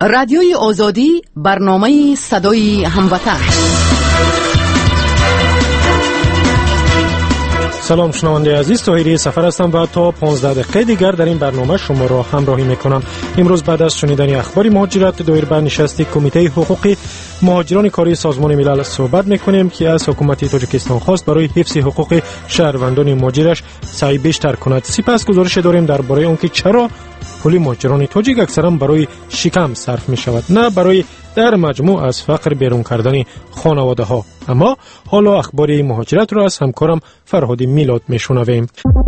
رادیوی آزادی، برنامه صدای هموطن. سلام شنونده عزیز، طاهری سفر هستم و تا 15 دقیقه دیگر در این برنامه شما را همراهی میکنم. امروز بعد از شنیدن اخبار مهاجرت دایر بر نشست کمیته حقوق مهاجران کاری سازمان ملل صحبت میکنیم که از حکومت تاجیکستان خواست برای حفظ حقوق شهروندان مهاجرش سعی بیشتر کند. سپس گزارش داریم درباره آنکه چرا پول مهاجران تاجیک اکثرا برای شکم صرف می شود، نه برای در مجموع از فقر بیرون کردن خانواده ها. اما حالا اخبار مهاجرت را از همکارم فرهاد میلاد می شنویم.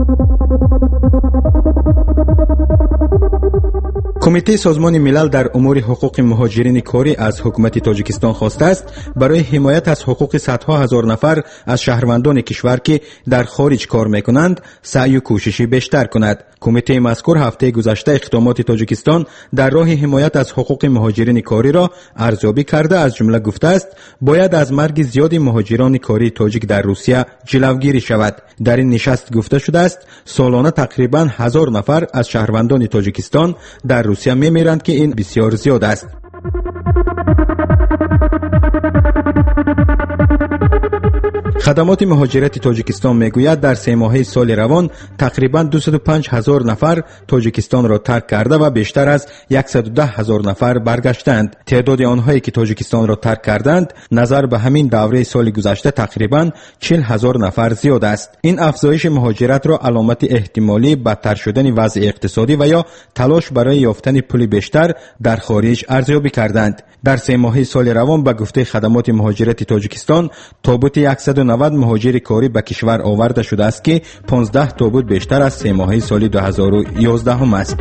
کمیته سازمان ملل در امور حقوق مهاجرین کاری از حکومت تاجیکستان خواسته است برای حمایت از حقوق صدها هزار نفر از شهروندان کشور که در خارج کار میکنند سعی و کوششی بیشتر کند. کمیته مذکور هفته گذشته اقدامات تاجیکستان در راه حمایت از حقوق مهاجرین کاری را ارزیابی کرده، از جمله گفته است باید از مرگ زیاد مهاجران کاری تاجیک در روسیه جلوگیری شود. در این نشست گفته شده است سالانه تقریبا 1000 نفر از شهروندان تاجیکستان در روسیه میمیرند که این بسیار زیاد است. خدمات مهاجرت تاجیکستان میگوید در 3 ماهه سال روان تقریبا 205,000 نفر تاجیکستان را ترک کرده و بیشتر از 110,000 نفر برگشتند. تعداد آنهایی که تاجیکستان را ترک کردند نظر به همین دوره سال گذشته تقریبا 40,000 نفر زیاد است. این افزایش مهاجرت را علامت احتمالی بدتر شدن وضع اقتصادی و یا تلاش برای یافتن پول بیشتر در خارج ارزیابی کردند. در 3 ماهه سال روان به گفته خدمات مهاجرت تاجیکستان تابوت 190 مهاجر کاری به کشور آورده شده است که 15 تابوت بیشتر از 3 ماهه سال 2011 است.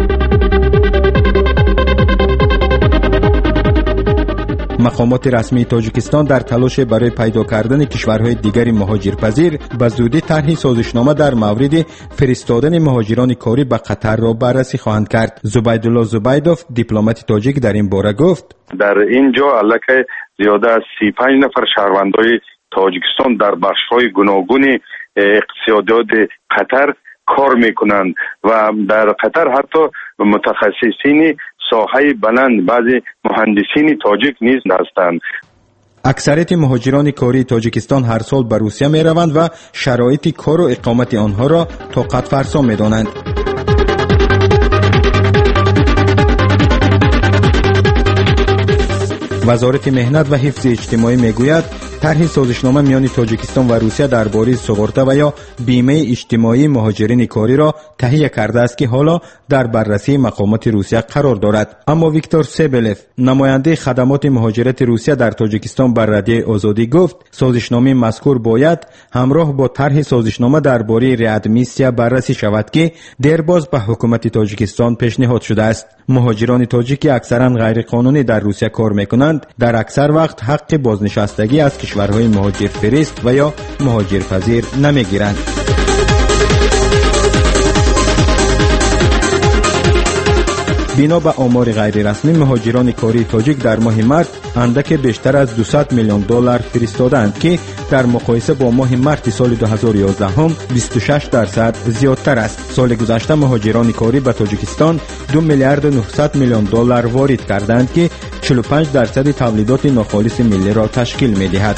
مقامات رسمی تاجیکستان در تلاش برای پیدا کردن کشورهای دیگر مهاجرپذیر به زودی طرح سازشنامه در مورد فرستادن مهاجران کاری به قطر را بررسی خواهند کرد. زبیدالله زبیدوف دیپلمات تاجیک در این باره گفت در اینجا البته زیاده از 35 نفر شهروندان تاجیکستان در بخش‌های گوناگون اقتصادیات قطر کار میکنند و در قطر حتی متخصصین ساحه بلند بعضی مهندسین تاجیک نیز هستند. اکثریت مهاجران کاری تاجیکستان هر سال به روسیه می روند و شرایط کار و اقامت آنها را طاقت فرسا می دانند. وزارت مهنت و حفظ اجتماعی میگوید طرح سازشنامه میان تاجیکستان و روسیه درباره سپرده و یا بیمه اجتماعی مهاجرین کاری را تهیه کرده است که حالا در بررسی مقامات روسیه قرار دارد. اما ویکتور سبلف نماینده خدمات مهاجرت روسیه در تاجیکستان بر رادیوی آزادی گفت سازشنامه مذکور باید همراه با طرح سازشنامه درباره ریادمیسیا بررسی شود که دیرباز به حکومت تاجیکستان پیشنهاد شده است. مهاجران تاجیک اکثرا غیر قانونی در روسیه کار میکنند در اکثر وقت حق بازنشستگی از کشورهای مهاجر فرست و یا مهاجرپذیر نمیگیرند. بنا به آمار غیر رسمی مهاجران کاری تاجیک در ماه مارس اندک بیشتر از 200 میلیون دلار فرستادند که در مقایسه با ماه مارس سال 2011 هم 26% زیادتر است. سال گذشته مهاجران کاری به تاجیکستان 2 میلیارد 900 میلیون دلار وارد کردند که 45% تولیدات ناخالص ملی را تشکیل می‌دهد.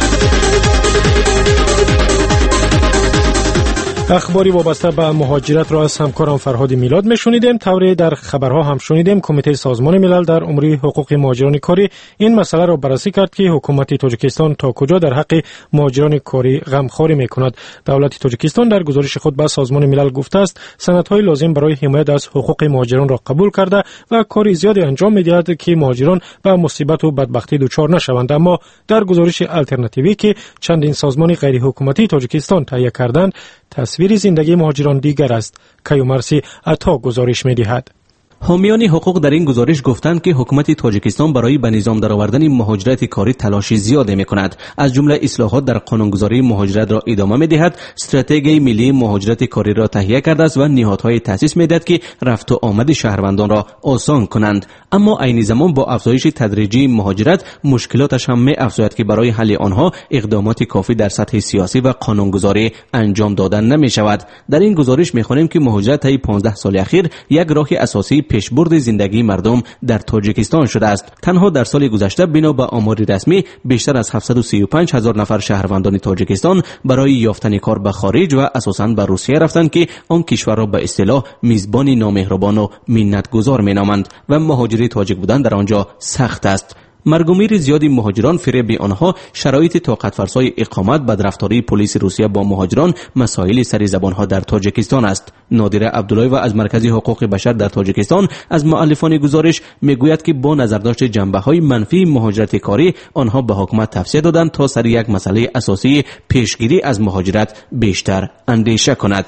اخباری وابسته به مهاجرت را از همکارم فرهاد میلاد میشنیدیم. طوری در خبرها هم شنیدیم کمیته سازمان ملل در امور حقوق مهاجران کاری این مسئله را بررسی کرد که حکومت تاجیکستان تا کجا در حق مهاجران کاری غمخواری میکند. دولت تاجیکستان در گزارش خود به سازمان ملل گفته است سندهای لازم برای حمایت از حقوق مهاجران را قبول کرده و کار زیادی انجام میدهد که مهاجران به مصیبت و بدبختی دچار نشوند. اما در گزارش آلترناتیوی که چندین سازمان غیر حکومتی تاجیکستان تهیه کردند تصویر زندگی مهاجران دیگر است. کیومرسی عطا گزارش می‌دهد. حامیان حقوق در این گزارش گفتند که حکومت تاجیکستان برای به نظام درآوردن مهاجرت کاری تلاش زیادی می‌کند. از جمله اصلاحات در قانونگذاری مهاجرت را ادامه می‌دهد، استراتژی ملی مهاجرت کاری را تهیه کرده است و نهادهای تأسیس می‌دهد که رفت و آمد شهروندان را آسان کنند. اما عین زمان با افزایش تدریجی مهاجرت مشکلاتش هم می‌افزاید که برای حل آنها اقدامات کافی در سطح سیاسی و قانونگذاری انجام دادن نمی‌شود. در این گزارش می‌خوانیم که مهاجرت طی 15 سال اخیر یک راه اساسی پیشبرد زندگی مردم در تاجیکستان شده است. تنها در سال گذشته بنا به آمار رسمی بیشتر از 735,000 نفر شهروندان تاجیکستان برای یافتن کار به خارج و اساساً به روسیه رفتند که آن کشور را به اصطلاح میزبان نامهربان و منتگزار مینامند و مهاجری تاجیک بودن در آنجا سخت است. مرگومیر زیادی مهاجران فریب آنها شرایط طاقت فرسای اقامت، بدرفتاری پلیس روسیه با مهاجران، مسائل سری زبانها در تاجیکستان است. نادره عبداللهی و از مرکز حقوق بشر در تاجیکستان از مؤلفان گزارش میگوید که با نظرداشت جنبه‌های منفی مهاجرت کاری، آنها به حکومت توصیه دادند تا سر یک مسئله اساسی پیشگیری از مهاجرت بیشتر اندیشه کند.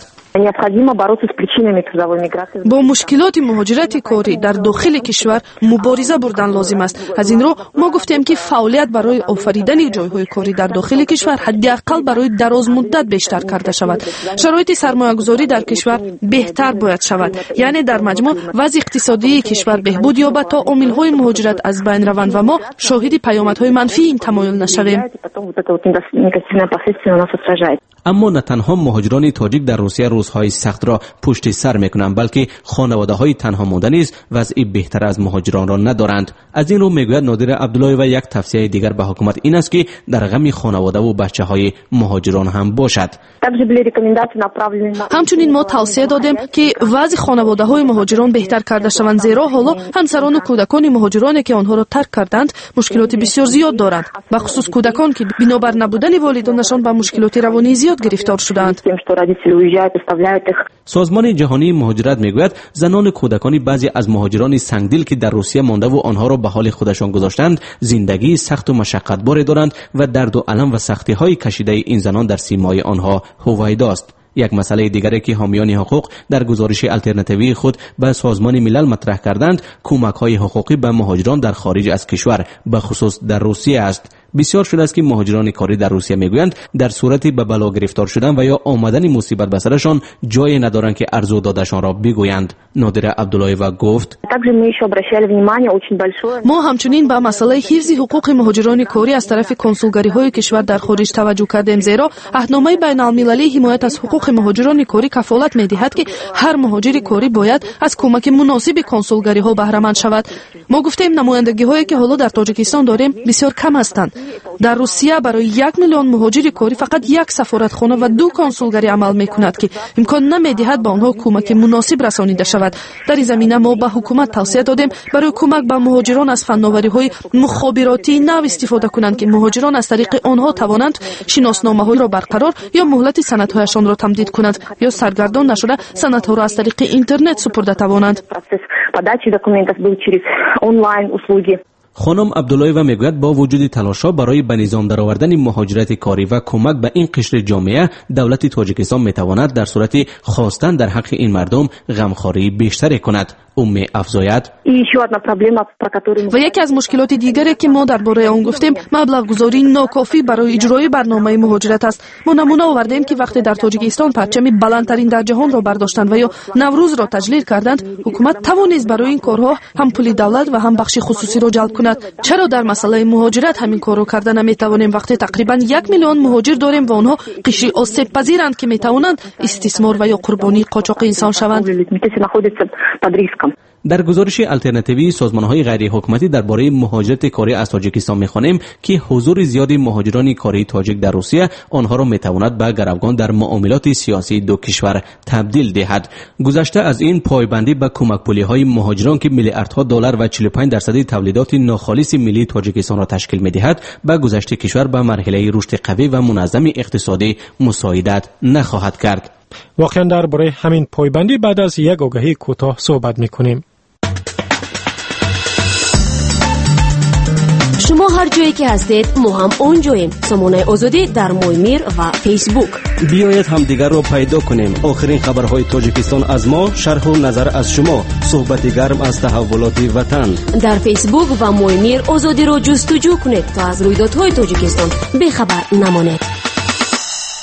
با مشکلات مهاجرت کاری در داخل کشور مبارزه بردن لازم است. از این رو ما گفتیم که فعالیت برای آفریدن جایهای کاری در داخل کشور حداقل برای دراز مدت بیشتر کرده شود. شرایط سرمایه‌گذاری در کشور بهتر باید شود، یعنی در مجموع وضع اقتصادی کشور بهبود یابد تا عامل‌های مهاجرت از بین روند و ما شاهد پیامدهای منفی این تمایل نشویم. اما نه تنها مهاجران تاجیک در روسیه روزهای سخت را پشت سر میکنند، بلکه خانواده‌های تنها مانده نیز وضعی بهتر از مهاجران را ندارند. از این رو میگوید نادر عبداللهی و یک توصیه دیگر به حکومت این است که در غم خانواده و بچه‌های مهاجران هم باشد. همچنین ما توصیه دادیم که وضع خانواده‌های مهاجران بهتر کرده شوند، زیرا حالا همسران و کودکان مهاجرانی که آنها را ترک کردند مشکلات بسیار زیاد دارند، به خصوص کودکان که بنابر نبودن والدینشان به مشکلات روانی زیاد گرفتار شدند. سازمان جهانی مهاجرت میگوید زنان کودکانی بعضی از مهاجران سنگدل که در روسیه مانده و آنها را به حال خودشان گذاشتند زندگی سخت و مشقتبار دارند و درد و الم و سختی های کشیده این زنان در سیمای آنها هویداست. یک مسئله دیگری که حامیان حقوق در گزارش الترناتیوی خود به سازمان ملل مطرح کردند کمک های حقوقی به مهاجران در خارج از کشور به خصوص در روسیه است. بسیار شده است که مهاجران کاری در روسیه میگویند در صورتی به بلا گرفتار شدن و یا آمدن مصیبت به سرشان جای ندارند که ارزو دادشان را بگویند. نادره عبداللهی و گفت ما همچنین به مسئله حفظ حقوق مهاجران کاری از طرف کنسولگری های کشور در خارج توجه کردیم، زیرا عهدنامه بین المللی حمایت از حقوق مهاجران کاری کفالت میدهد که هر مهاجر کاری باید از کمک مناسب کنسولگری ها بهره مند شود. ما گفتیم نمایندگی هایی که حالا در تاجیکستان داریم بسیار کم هستند. در روسیه برای 1 میلیون مهاجر کاری فقط یک سفارتخانه و 2 کنسولگری عمل میکند که امکان نمیدهد به آنها کمک مناسب رسانیده شود. در این زمینه ما به حکومت توصیه دادیم برای کمک به مهاجران از فناوری‌های مخابراتی نو استفاده کنند که مهاجران از طریق آنها توانند شناسنامه‌ها را برقرار یا مهلت سندهایشان را تمدید کنند یا سرگردان نشده سندها را از طریق اینترنت سپرده توانند. خانم عبداللهی و میگوید با وجود تلاش‌ها برای به نظام درآوردن مهاجرت کاری و کمک به این قشر جامعه، دولت تاجیکستان میتواند در صورت خواستن در حق این مردم غمخواری بیشتری کند. افزاید و یکی از مشکلات دیگری که ما درباره آن گفتیم مبلغ گذاری ناکافی برای اجرای برنامه مهاجرت است. ما نمونه آوردیم که وقتی در تاجیکستان پرچم بلندترین در جهان را برداشتند و یا نوروز را تجلیل کردند، حکومت توانست برای این کارها هم پول دولت و هم بخش خصوصی را جلب کند. چرا در مسئله مهاجرت همین کار را کرده نمیتوانیم وقتی تقریبا 1 میلیون مهاجر داریم و آنها قشری آسیب پذیرند که میتوانند استثمار و یا قربانی قاچاق انسان شوند؟ در گزارش الترناتیوی سازمان‌های غیر حکومتی درباره مهاجرت کاری از تاجیکستان می‌خوانیم که حضور زیادی مهاجران کاری تاجیک در روسیه آنها را می‌تواند به گروگان در معاملات سیاسی دو کشور تبدیل دهد. گذشته از این پایبندی به کمک پولی‌های مهاجران که میلیاردها دلار و 45% تولیدات ناخالص ملی تاجیکستان را تشکیل می‌دهد، به گذشت کشور به مرحله رشد قوی و منظم اقتصادی مساعدت نخواهد کرد. واقعا درباره همین پایبندی بعد از یک آگهی کوتاه صحبت می‌کنیم. شما هر جایی که هستید ما هم اونجاییم. سامانه آزادی در مویمیر و فیسبوک. بیایید همدیگر را پیدا کنیم. آخرین خبرهای تاجیکستان از ما، شرح و نظر از شما، صحبت گرم از تحولات وطن. در فیسبوک و مویمیر آزادی را جستجو کنید تا از رویدادهای تاجیکستان بخبر نمانید.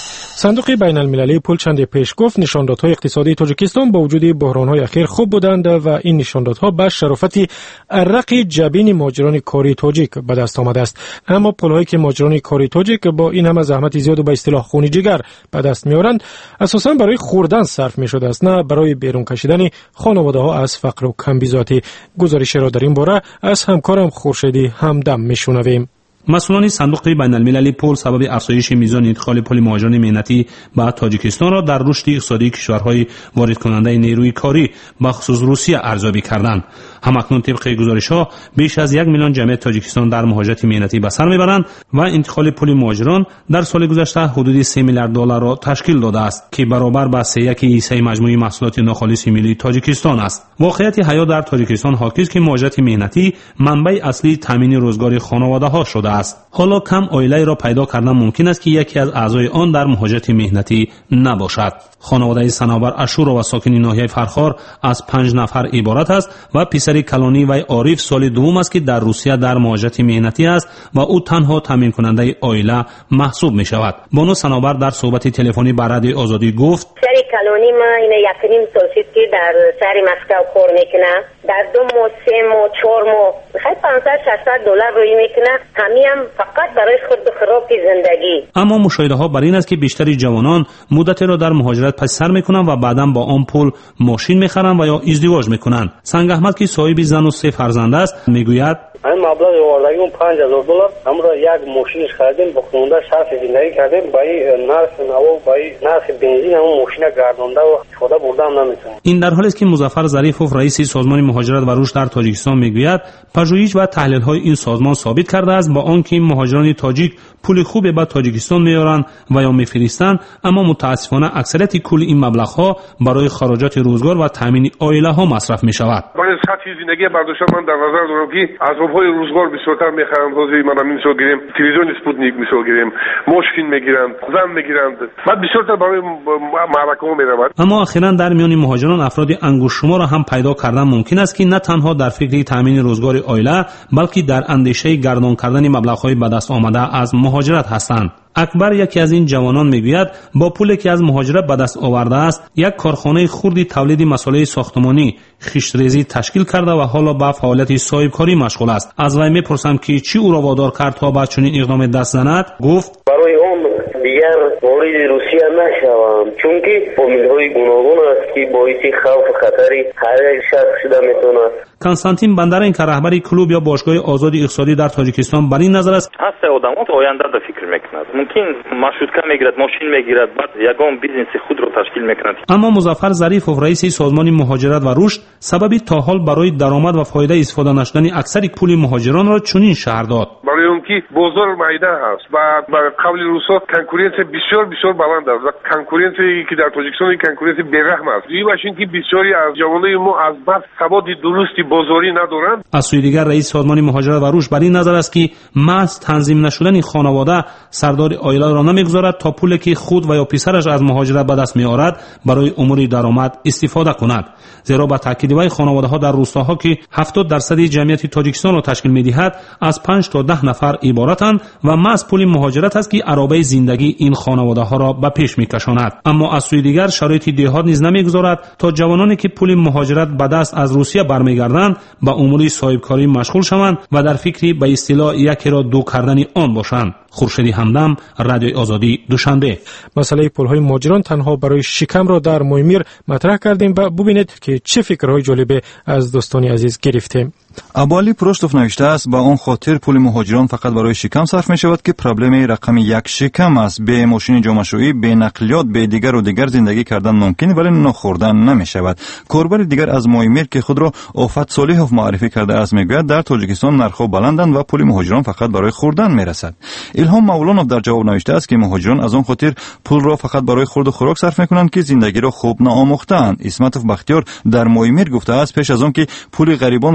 صندوق بین المللی پول چند پیش گفت نشاندادهای اقتصادی تاجیکستان با وجود بحران‌های اخیر خوب بودند و این نشاندادها به شرافت ارق جبین مهاجران کاری تاجیک به دست آمده است. اما پول‌هایی که مهاجران کاری تاجیک با این همه زحمت زیاد و به اصطلاح خون جگر به دست می‌آورند اساساً برای خوردن صرف می‌شده است، نه برای بیرون کشیدن خانواده‌ها از فقر و کمبیزاتی. گزارش را در این باره از همکارم خورشیدی همدم می‌شنویم. مسئولان صندوق بین المللی پول سبب افزایش میزان ادخال پول مهاجران مهنتی به تاجیکستان را در رشد اقتصادی کشورهای وارد کننده نیروی کاری به خصوص روسیه ارزیابی کردند. همکنون طبق گزارش‌ها بیش از 1 میلیون جمعیت تاجیکستان در مهاجرت مهنتی به سر میبرند و انتقال پول مهاجران در سال گذشته حدود 3 میلیارد دلار را تشکیل داده است که برابر به 3.1% مجموع محصولات ناخالص ملی تاجیکستان است. واقعیت حیات در تاجیکستان حاکی است که مهاجرت مهنتی منبع اصلی تامین روزگار خانواده‌ها شده است. حالا کم عائله را پیدا کردن ممکن است که یکی از اعضای آن در مهاجرت مهنتی نباشد. خانواده صنوبر اشورا و ساکن ناحیه فرخار از 5 نفر عبارت است و پسر کلانی و عارف سال دوم است که در روسیه در مهاجرت مهنتی است و او تنها تامین کننده عائله محسوب می شود. بانو صنوبر در صحبت تلفنی با رادیو آزادی گفت: پسر کلانی ما این 1.5 سال شد که در شهر مسکو کار میکنه. در 2 ماه 3 ماه 4 ماه خیلی 500-600 دلار روی میکنه. همین فقط برای خود خراب زندگی. اما مشاهده ها بر این است که بیشتری جوانان مدتی را در مهاجرت پس سر میکنند و بعداً با آن پول ماشین میخرند و یا ازدواج میکنند. سنگ احمد که صاحب زن و 3 فرزند است میگوید: این مبلغ آوردگیم 5000 دلار، اما یک ماشینش خریدیم، با خانواده صرف زندگی کردیم، با این نرخ نو با این نرخ بنزین همون ماشین گردانده و خدا بردم نمیتونم. این در حالی است که مظفر ظریفوف رئیس سازمان مهاجرت و رشد در تاجیکستان میگوید پژوهش و تحلیل های این سازمان ثابت کرده است با آنکه مهاجران تاجیک پول خوبی به تاجیکستان میارند و یا میفرستند، اما متاسفانه اکثریت کل این مبلغ ها برای خراجات روزگار و تامین عائله ها مصرف می شود. برای سطح زندگی برداشتن من در نظر دارم که اسباب‌های روزگار بسیارتر می‌خرند. روزی منم می‌سو گیریم، تلویزیون اسپوتنیک می‌سو گیریم، ماشین می‌گیرند، زن می‌گیرند. بعد بسیارتر برای معرکه‌ها می‌روند. اما اخیراً در میان مهاجران افراد انگشت شمار را هم پیدا کردن ممکن است که نه تنها در فکر تامین روزگار عائله بلکه در اندیشه گردان کردن مبلغ‌های به دست آمده از مهاجرت هستند. اکبر یکی از این جوانان میگوید با پولی که از مهاجرت به دست آورده است یک کارخانه خردی تولید مسائل ساختمانی خشت‌ریزی تشکیل کرده و حالا به فعالیت صاحبکاری مشغول است. از وی میپرسم که چی او را وادار کرد تا به چنین اقدام دست زند؟ گفت: برای اون دیگر وارد روسیه نشوم، چون که فامیل‌های گوناگون است که باعث خوف و خطری هر یک شخص شده میتونه. کنستانتین بندرین که رهبر کلوب یا باشگاه آزاد اقتصادی در تاجیکستان بر این نظر است: هست آدم‌ها آینده را فکر میکنند. ممکن مارشروتکا میگیرد، ماشین میگیرد، بعد یگان بیزنس خود را تشکیل میکند. اما مظفر ظریفوف رئیس سازمان مهاجرت و رشد سببی تا حال برای درآمد و فایده استفاده نشدن اکثر پول مهاجران را چنین شرح داد: برای اون که بازار میدان هست و با قبل روسا کنکورنس بسیار بلند است و کنکورنسی که در تاجیکستان کنکورنس بی‌رحم است. این باشین که بسیاری از جوانای ما از بس سواد درستی بازاری ندارند. از سوی دیگر رئیس سازمان مهاجرت و رشد بر این نظر است که محض تنظیم نشدن خانواده سردار عائله را نمیگذارد تا پولی که خود و یا پسرش از مهاجرت به دست میآورد برای امور درآمد استفاده کند. زیرا با تاکید وی خانواده‌ها در روستاها که 70% جمعیت تاجیکستان را تشکیل می‌دهد از 5 تا 10 نفر عبارتند و محض پول مهاجرت است که عرابه زندگی این خانواده‌ها را به پیش می‌کشاند. اما از سوی دیگر شرایط دهات نیز نمی‌گذارد تا جوانانی که پول مهاجرت به دست از روسیه برمیگردند به امور صاحبکاری مشغول شوند و در فکر به اصطلاح یکی را دو کردن آن باشند. خورشیدی همدم، رادیو آزادی، دوشنبه. مسئله پول‌های مهاجران تنها برای شکم را در مویمیر مطرح کردیم و ببینید که چه فکرهای جالبی از دوستان عزیز گرفتیم. ابوالی پروشتوف نوشته است با اون خاطر پول مهاجران فقط برای شکم صرف می شود که پرابلم رقم 1 شکم است. به ماشین جامعه‌شویی، به نقلیات، به دیگر و دیگر زندگی کردن ممکن ولی نخوردن نمی شود. کوربر دیگر از مویمیر که خود را آفت صالحوف معرفی کرده است میگوید در تاجیکستان نرخ‌ها بلندند و پول مهاجران فقط برای خوردن می رسد. الهام مولانوف در جواب نوشته است که مهاجران از اون خاطر پول را فقط برای خورد و خوراک صرف می‌کنند که زندگی را خوب نآموخته‌اند. اسمتوف بختیار در مویمیر گفته است پیش از آن که پول غریبان را حساب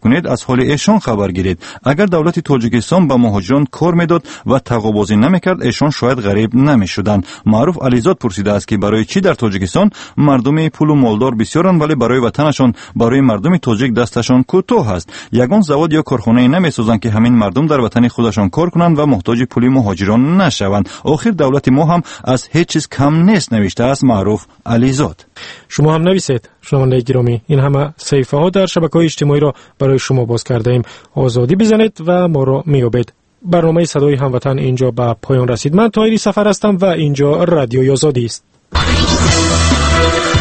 کنید از حال ایشان خبر گیرید. اگر دولت تاجیکستان به مهاجران کار میداد و تقاضی نمیکرد ایشان شاید غریب نمیشدند. معروف علیزاد پرسیده است که برای چی در تاجیکستان مردم پول و مالدار بسیارند ولی برای وطنشان، برای مردم تاجیک دستشان کوتاه است. یگان زواد یا کارخانه نمیسازند که همین مردم در وطن خودشان کار کنند و محتاج پول مهاجران نشوند. آخر دولت ما هم از هیچ چیز کم نیست، نوشته است معروف علیزاد. شما هم نویسید. شنوندگان گرامی، این همه صفحه ها در شبکه‌های اجتماعی را برای شما باز کرده ایم. آزادی بزنید و ما را میابید. برنامه صدای هموطن اینجا به پایان رسید. من طاهری سفر هستم و اینجا رادیوی آزادی است.